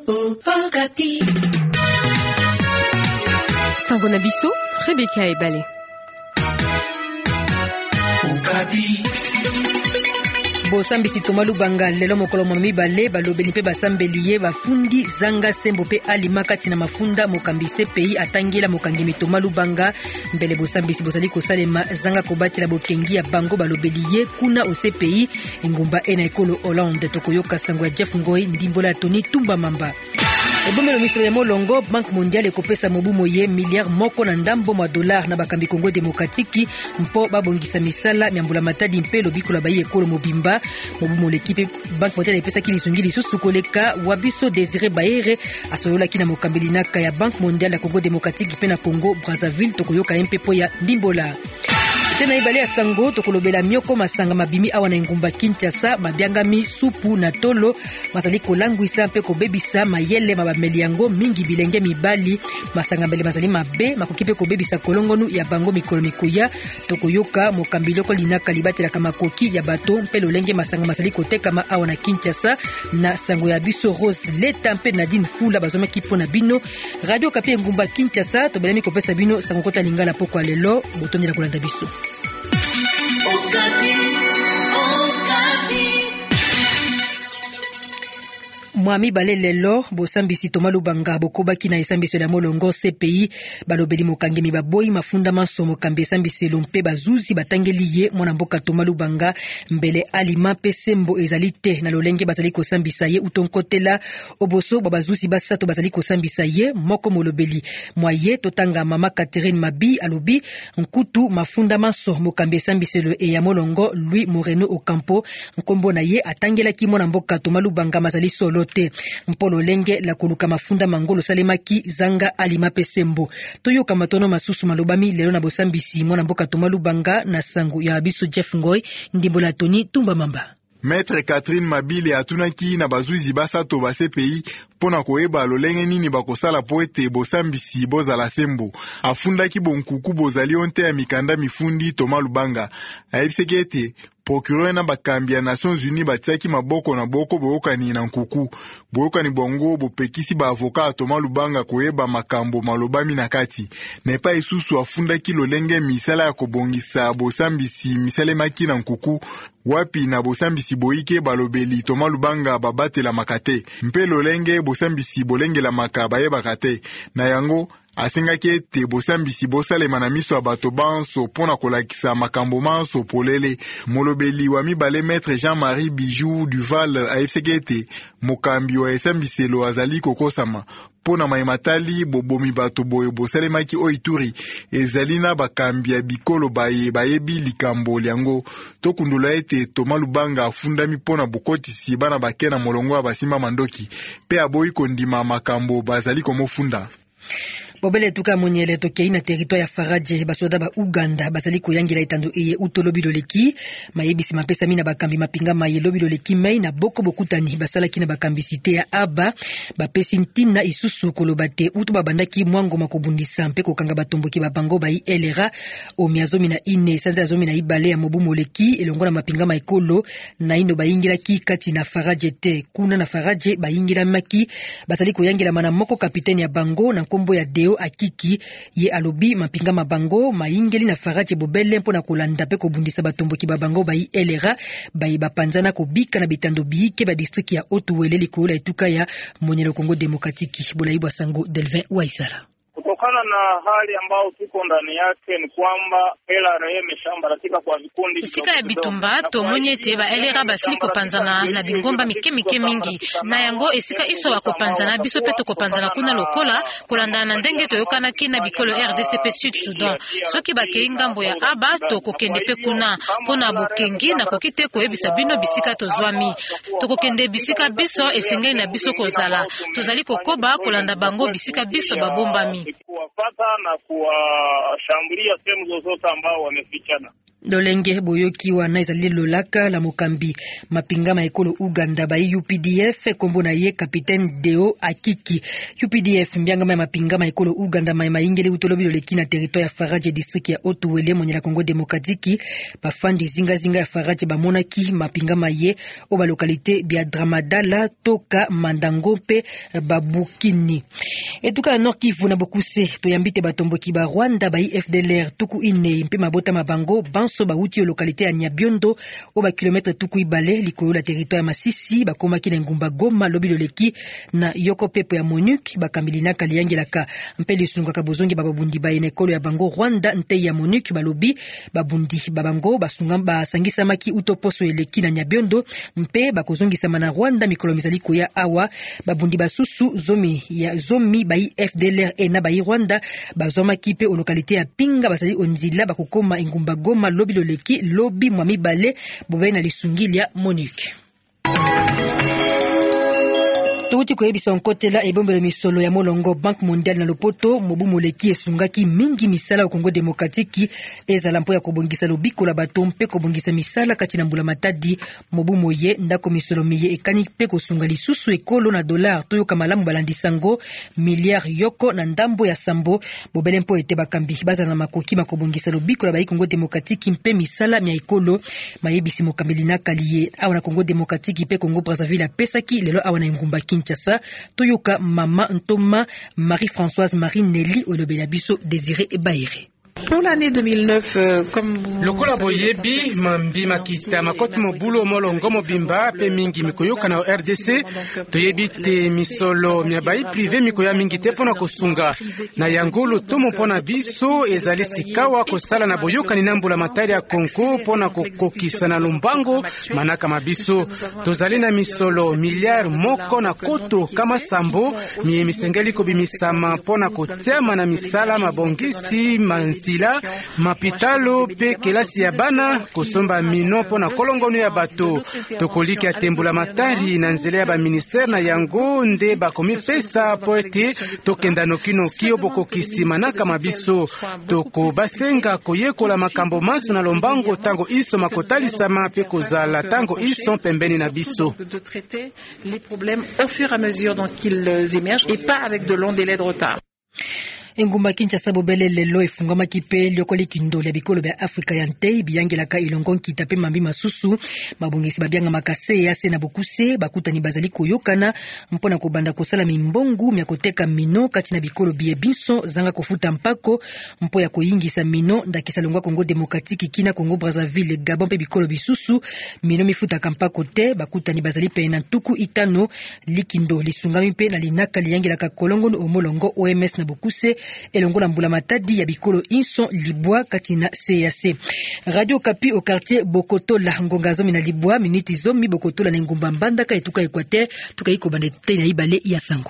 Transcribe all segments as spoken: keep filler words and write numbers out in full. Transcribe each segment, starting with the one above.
oh, Okapi. Sango na biso, Rebecca Ebale. Okapi. Bosambisi Thomas Lubanga lelo mokolo mo mibale balobeli mpe basambeliye bafundi zanga sembo pe alima kati na mafunda mokambise pays atangela mokangemi Thomas Lubanga mbele bosambisi bosali kosalema zanga kobatela bokengi ya bango balobeliye kuna o C P I engumba ena ekolo Hollande tokoyoka sango ya Jeff Ngoy ndimbola Tony Tumba Mamba. Ebomelo ministre ya Molongo Banque Mondiale ekopesa mobu moye milliard moko na ndambo mwa dollar na bakambi Congo Démocratique mpo babongisa misala myambula matadi mpe lobiko la bayi ekolo mobimba mobu molekipe Banque Mondiale epesa ki lisungi lisusu koleka Wabiso Désiré Baere asolola kina mokambeli naka ya Banque Mondiale ya Congo Démocratique pe na Congo Brazzaville tokoyoka mpepo ya ndimbola. Tena ibale ya sango tokolobela mioko masanga mabimi awa na ngumba Kinshasa mabiangami supu na tolo masali kolangwisa mpe kobebisa mayele mabameli yango mingi bilenge mibali masanga mbele masali mabe makokipe kobebisa kolongonu ya bango mikolo mikuya tokoyoka mokambiloko linaka libatela kama koki ya bato mpe lolenge masanga masali kotekama awa na Kinshasa na sango ya biso Rose Leta mpe Nadine Fula bazoma kipo na bino Radio Okapi ngumba Kinshasa tobelemi kopesa bino sango kota lingala poko lelo botondela kolanda biso. Okapi, Okapi. Mwami bale lelo bosambisi Thomas Lubanga bokobaki na esambiso ya Molongo C P I balobeli mokangemi baboyi mafunda manso mokambi esambisi lompe bazuzi batangeli ye mwana mboka Thomas Lubanga mbele alima pe sembo ezali te na lolenge bazali kosambisa ye utonkotela oboso babazuzi basato bazali kosambisa ye moko molobeli mwaye totanga mama Catherine Mabi alobi nkutu mafunda manso mokambi esambisi le ya Molongo Louis Moreno Ocampo nkombo na ye atangela ki mwana mboka Thomas Lubanga mazali solo te mpolo lenge la koluka mafunda mangolo salemaki zanga alima pesembo toyoka matono masusu malobami lelo na bosambisi mwana mboka Thomas Lubanga na sango ya biso Jeff Ngoy ndimbola Tony Tumba Mamba. Maître Catherine Mabile atunaki na bazuzi basato ba C P I pona koyeba lolenge nini bakosala po ete bosambisi bozala sembo afundaki bonkuku bozali onte ya mikanda mifundi Thomas Lubanga ayebiseki ete procureur na bakambi ya Nations Unies batiaki maboko na boko boyokani na nkuku boyokani bongo bopekisi ba avocat Thomas Lubanga koyeba makambo malobami na kati nepa isusu afundaki lolenge misala ya kobongisa bosambisi misalemaki na nkuku wapi na bosambisi boike balobeli Thomas Lubanga babatela makate mpe lolenge bosambisi bolengela makaba yebaka te na yango asengaki ete bosambisi bosalema na miso ya bato banso pona kolakisa makambo manso polele molobeli wa mibale Maître Jean-Marie Bijou Duval ayebiseki ete mokambi wa esambiselo azali kokosama pona maimatali bobomi bato boye bosalemaki oituri ezali na bakambi ya bikolo baye bayebi likambo liango tokundula ete Thomas Lubanga afundami pona bokotisi bana bakena molongo ya basimba mandoki pe aboyi kondima makambo bazali komofunda. Bobele tuka monyele tokei na territoire ya Faraje basoda ba Uganda bazali koyangela itando eye utolobi loleki mayebisi mapesa mina bakambi mapinga mayelobi loleki mai na boko bokutani basala kina bakambi site ya Aba bapesi ntina isusu kolobate utu babandaki mwango makobundisa mpe kokanga batomboki babango bai elera o miazomi na ine sanza zomi na ibale ya mobu moleki elongo na mapinga maikolo na ino bayingira ki kati na Faraje te kuna na Faraje bayingira maki basali koyangela mana moko kapiteni ya bango na nkombo ya Deo Akiki ye alobi mapinga mabango maingeli na Faraje bobele mpo na kolanda pe kobundisa batomboki babango bai elera bai bapanzana kobika na bitando biike ba district ya Otuwele likola etuka ya Monyelo Congo Démocratique bolaibwa sango Delvin Waisara. Kutokana na hali ambao tuko ndani yake ni kwamba L R A imeshambaratika kwa vikundi isika ya bitumba to monyete ba L R A basili kopanzana na bingomba mike mike mingi na yango esika iso bakopanzana biso pe to kopanzana kuna lokola kolanda na ndenge toyokana kina bikolo R D C P Sud Sudan soki bakei ngambo ya Aba to kokende pe kuna pona bokengi na kokite koyebisa bino bisika tozwami to kokende bisika biso esengeli na biso kozala tozali kokoba kolanda bango bisika biso babombami kuwapata na kuwashambulia sehemu zozote ambao wamefichana. Dolenge boyoki wana ezali lolaka la mokambi mapinga ma ekolo Uganda ba U P D F kombo na ye Capitaine Deo Akiki. U P D F mbianga ma mapinga ma ekolo Uganda ma maingele utolobi loleki na territoire ya Faraje district ya Otuwele monyela Congo Démocratique bafandi zinga zinga ya Faraje bamonaki mapinga ma ye o ba localité bia Dramadala toka Mandango pe babukini. Etuka Nord Kivu na Bokuse toyambite batomboki ba Rwanda ba I F D L R tuku ine mpe mabota mabango banso bauti yo localité ya Nyabiondo o ba kilometre tuku ibale likolo la territoire ya Masisi bakomaki na ngumba Goma lobi loleki na yoko pepo ya Monuc bakambelina kaliyangelaka mpe lisungaka bozongi bababundi ba enekolo ya bango Rwanda nte ya Monuc balobi babundi babango basunga basangisa maki utoposo eleki na Nyabiondo mpe bakozongisa mana Rwanda mikolo mizali koya awa babundi basusu zomi ya zomi ba I F D L R na ba Rwanda bazomaki pe o localité ya Pinga basali onzila bakokoma ngumba Goma lobi loleki lobi mwami bale bobe na lisungilia Monique. Touti koyebisa nkotela ebombelo misolo ya molongo Banque Mondiale na lopoto mobu moleki esungaki mingi misala au Congo Démocratique ezala mpo ya kobongisa lobiko la bato mpe kobongisa misala kati na mbula matadi mobu moye ndako misolo miye ekani pe kosunga lisusu ekolo na dollar toyo kamalamu balandi sango milliard yoko na ndambo ya sambo bobele mpo ete bakambi baza na makoki makobongisa lobiko la ba Congo Démocratique mpe misala mya ekolo mayebisi mokambelina kaliye awa na Congo Démocratique pe Congo Brazzaville pesaki lelo awa na ngumba Kinshasa toyoka mama Ntoma Marie-Françoise Marie Nelly olobela biso Désiré Baïré. Pour l'année deux mille neuf, euh, comme lokola boyebi mambi makita makoti mobulo molongo mobimba pe mingi mikoyoka na R D C toyebi te misolo miabai privé mikoya mingi te pona kosunga na yangolo tomo pona biso ezali sikawa kosala na boyoka ni nambula matari ya Kongo pona kokokisa na lumbango manaka mabiso tozali na misolo miliard moko na koto kama sambo ni misengeli kobimisama pona kotema na misala mabongisi manzi Sila, mapitalo pe kelasi ya bana kosomba mino pona kolongono ya bato tokoliki ya tembula matari na nzela ya ba ministère na yango nde bakomi pesa po ete tokenda nokinoki obokokisi manaka mabiso toko basenga koyekola makambo maso na lombango tango iso makotalisama pe kozala tango iso pembeni na biso les problèmes au fur et à mesure dont ils émergent et pas avec de longs délais de retard. Engumba Kinshasa bobele lelo efungama kipe lyokoli kindole ya bikolo bya Afrika ya ntei biyangelaka ilongon kitape mambi masusu mabongisi babyanga makase ya sena bokuse bakutani bazali koyokana mpona kobanda kosala mimbongu mya koteka mino kati na bikolo biye biso zanga kofuta mpako mpo ya koyingisa mino ndakisa longwa Congo Démocratique kina Congo Brazzaville Gabon pe bikolo bisusu mino mifuta kampako te bakutani bazali pe na tuku itano likindo lisungami pe na linaka liyangelaka kolongo no omolongo O M S na bokuse elongo na mbula matadi ya bikolo inso libwa kati na C A C. Radio Kapi au quartier Bokoto la ngonga zomi na libwa miniti zomi Bokoto la na ngumba mbandaka etuka Equateur tukaiko bandete na ibale ya sango.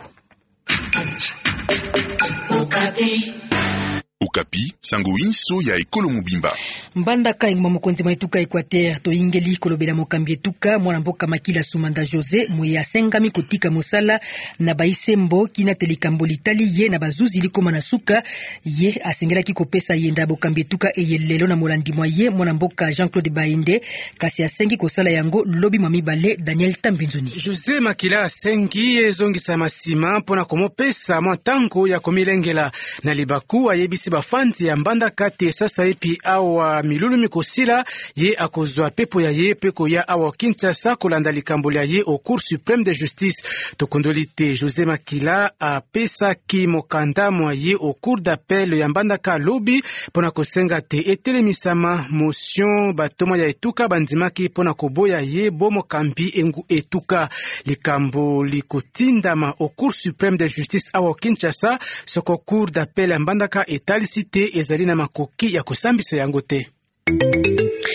Okapi. Okapi, sango inso ya ekolo mobimba. Mbandaka ingma mokonzi maituka Equateur to ingeli kolobela mokambi etuka mwana mboka Makila Sumanda José moya sengami kotika mosala na baisembo kina telikambo litali ye na bazuzi likoma na suka ye asengelaki kopesa yenda bokambi etuka eyelelo na molandi moye mwana mboka Jean-Claude Bainde kasi asengi kosala yango lobi mami bale Daniel Tambinzoni. José Makila asengi ezongisa masima pona komopesa mwantango ya komilengela na libaku ayebisi bafandi ya mbandaka te sasa epi awa milulu mikosila ye akozwa pepo ya ye peko ya awa Kinshasa kolanda likambo ya ye au Cour suprême de justice tokondolite José Makila apesa ki mokanda mwa ye au cour d'appel ya mbandaka lobi pona kosenga te etelemisama motion batoma ya etuka bandimaki pona koboya ye bomo kambi engu etuka likambo likotindama au Cour suprême de justice awa Kinshasa soko cour d'appel ya mbandaka etali cité ezali na makoki ya kosambisa yango te.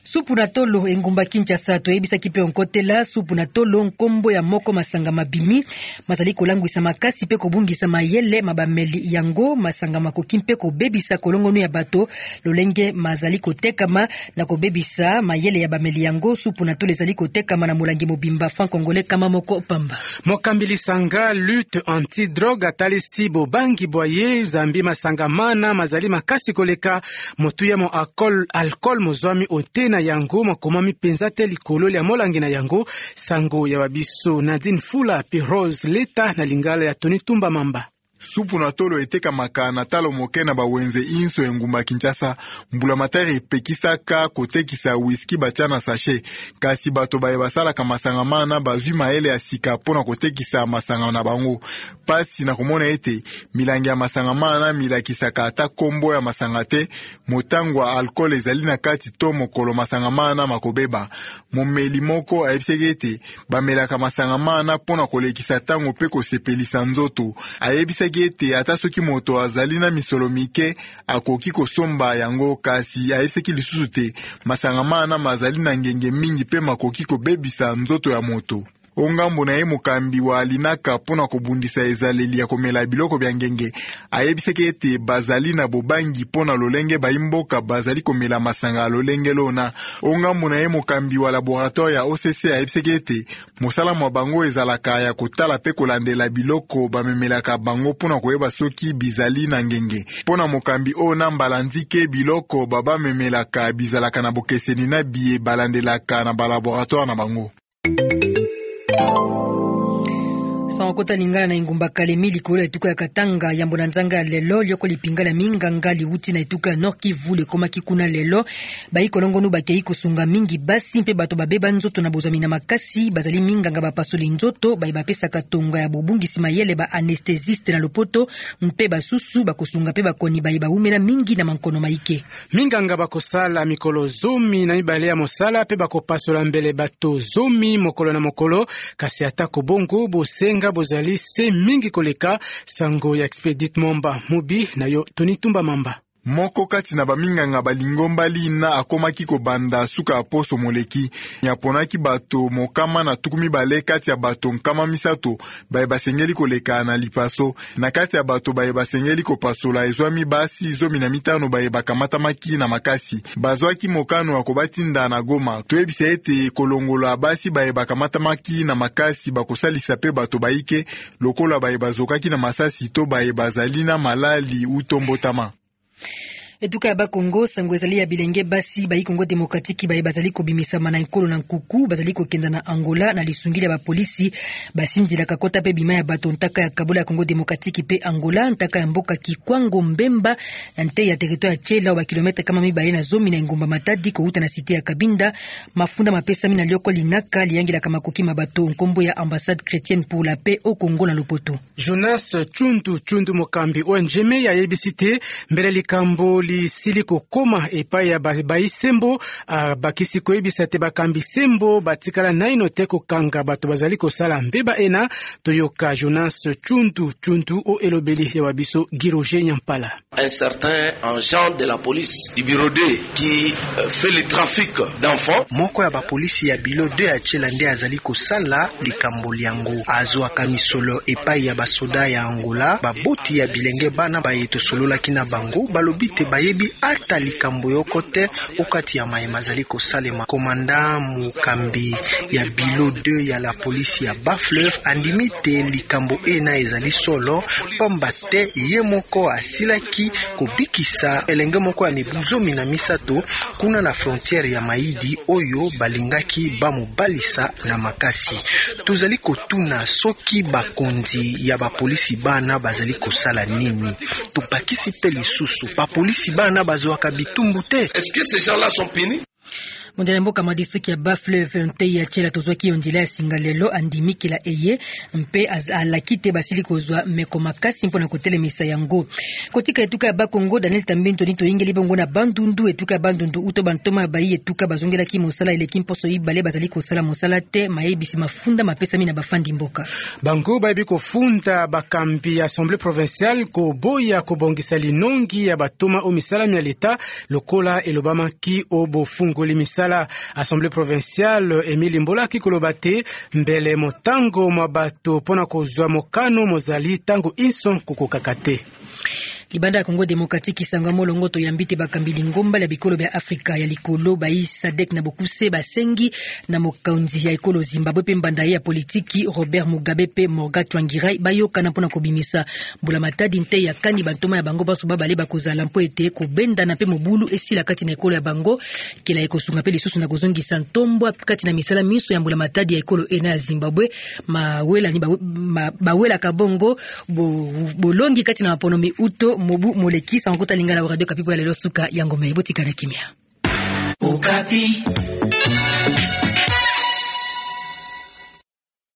Supu na tolo engumba Kinshasa toyebisa kipe onkotela supu na tolo nkombo ya moko masanga mabimi mazali kolangwisa makasi pe kobungisa mayele mabameli yango masanga makoki mpe kobebisa kolongono ya bato lolenge mazali kotekama na kobebisa mayele ya bameli yango supu na tolo ezali kotekama na molangi mobimba franc congolais kama moko pamba mokambili sanga lutte anti drogue atalisi bobangi boye zambi masanga mana mazali makasi koleka motuya mo alcool alcool mozwami otena yango makomami penza te likolo ya molangi na yango sango ya babiso Nadine Fula pe Rose Leta na lingala ya Tony Tumba Mamba. Supu na tolo etekamaka na talo moke na bawenze inso engumba Kinshasa mbula matari epekisaka kotekisa whisky batia na sachet kasi bato baye basalaka masanga mana bazwi maele ya sika pona kotekisa masanga na bango pasi na komona ete milangi ya masanga mana milakisaka ata kombo ya masanga te motangwa alcool ezali na kati to mokolo masanga mana makobeba momeli moko ayebiseki ete bamelaka masanga mana pona kolekisa tango pe kosepelisa nzoto ayebiseki ete ata soki moto azali na misolo mike akoki kosomba yango kasi ayebiseki lisusu te masanga mana mazali na ngenge mingi pe makoki kobebisa nzoto ya moto. Ongambo na ye mokambi wa alinaka pona kobundisa ezaleli ya komela biloko bya ngenge ayebiseki ete bazali na bobangi pona lolenge baimboka bazali komela masanga lolenge lona. Ongambo na ye mokambi wa laboratoire ya O C C ayebiseki ete mosala mwa bango ezalaka ya kotala pe kolandela biloko bamemelaka bango pona koyeba soki bizali na ngenge. Pona mokambi ona mbala nzike biloko baba memelaka bizalaka na bokeseni na biye balandelaka na balaboratoire na bango. Sankota lingala na ingumba Kalemi likolo etuka ya Katanga yambo na nzanga ya lelo lioko lipingala minganga liuti na etuka Nord Kivu lekoma kikuna lelo bayi kolongono bakei kosunga mingi basi mpe bato babeba nzoto na bozami na makasi bazali minganga bapasoli nzoto bayi bapesa katonga ya bobungisi mayele ba anesthésiste na lopoto mpe basusu bakosunga mpe bakoni bayi baumela mingi na mankono maike minganga bakosala mikolo zomi na mibale ya mosala mpe bakopasola mbele bato zomi mokolo na mokolo kasi atako bongo bosenga bozali se mingi koleka sango ya Expedite Momba Mubi na yo Tony Tumba Mamba. Moko kati na baminganga balingomba lina akomaki kobanda suka aposo moleki nyaponaki bato mokama na tukumi bale kati ya bato nkama misato baye basengeli koleka na lipaso na kati ya bato baye basengeli kopasola ezwami basi zomi na mitano baye bakamatamaki na makasi bazwaki mokano ya kobatinda na Goma toyebisa ete kolongola basi baye bakamatamaki na makasi bakosalisa pe bato baike lokola baye bazokaki na masasi to baye bazali na malali utombotama. Etuka ya Bakongo sango ezali ya bilenge basi bayi Kongo Demokratiki bayi bazali kobimisa mana nkolo na nkuku bazali kokenda na Angola na lisungili ya bapolisi basindila kakota pe bima ya bato ntaka ya Kabola ya Kongo Demokratiki pe Angola ntaka ya mboka Kikwango Mbemba na nte ya territoire ya Tchela wa kilomita kama mibaye na zomi na ngumba Matadi kouta na site ya Kabinda mafunda mapesa mina lioko linaka liangila kama koki mabato nkombo ya ambassade chrétienne pour la paix au Congo na Lopoto. Jonas Chundu Chundu mokambi O N G M ya yebisite mbele likambo li siliko koma epai ya baisembo uh, bakisi koyebisa te bakambi sembo batikala naino te kokanga bato bazali kosala mbeba ena toyoka Jonas Chundu Chundu o elobeli ya wabiso Giroje Nyampala. Un certain agent de la police du bureau D qui euh, fait le trafic d'enfants. Moko ya bapolisi ya bilo deux ya Tchela nde azali kosala likambo liango azwaka misolo epai ya basoda ya Angola baboti ya bilenge bana bayeto solola kina bango balobite bayebi ata likambo yoko te okati ya mayema azali kosalema. Komanda mukambi ya bilo deux ya la polisi ya Bas-Fleuve andimite likambo ena ezali solo pamba te ye moko asilaki kobikisa elenge moko ya mibuzomi na misato kuna na frontiere ya Maidi oyo balingaki bamobalisa na makasi. Tozali kotuna soki bakonzi ya bapolisi bana bazali kosala nini. Topakisi pe lisusu bapolisi bana bazwaka bitumbu te. Est-ce que ces gens-là sont punis? Mondele mboka madistriki ya Bas-Fleuve nte ya Tchela tozwaki ondila ya singalelo andimikila eye mpe alakite basili kozwa meko makasi mpona kotelemisa yango. Kotika etuka ya Bakongo Daniel Tambinto nito ingeli bongo na Bandundu etuka ya Bandundu uto bantoma bayi etuka bazongelaki mosala eleki mposo ibale bazali kosala mosala te mayebisi mafunda mapesa mina bafandi mboka. Bango bayebi kofunda bakambi ya Assemblée provinciale ko boya kobongisa linongi ya batoma o misala ya leta lokola elobamaki o bofungoli misala Lingala. Assemblée provinciale Emile Mbola kikoloba te mbele motango mwa bato pona kozwa mokano mozali tango inso kokokaka te. Libanda ya Kongo Demokratiki sanga molongo to yambite bakambili ngomba la bikolo bya Afrika ya likolo bai Sadek na bokuse basengi na mokonzi ya ekolo Zimbabwe pe mbanda ya politiki Robert Mugabe pe Morgan Tsvangirai bayoka na pona kobimisa mbula matadi nte ya kani bantoma ya bango baso babale bakozala mpo ete kobenda na pe mobulu esila kati na ekolo ya bango kila ekosunga pe lisusu na kozongisa ntombwa kati na misala miso ya mbula matadi ya ekolo ena ya Zimbabwe mawela ni bawela kabongo bolongi kati na maponomi uto Mobu Moleki Sankota Lingala wa Radio Kapi pour la lelo suka yango meibotika na kimia. Okapi.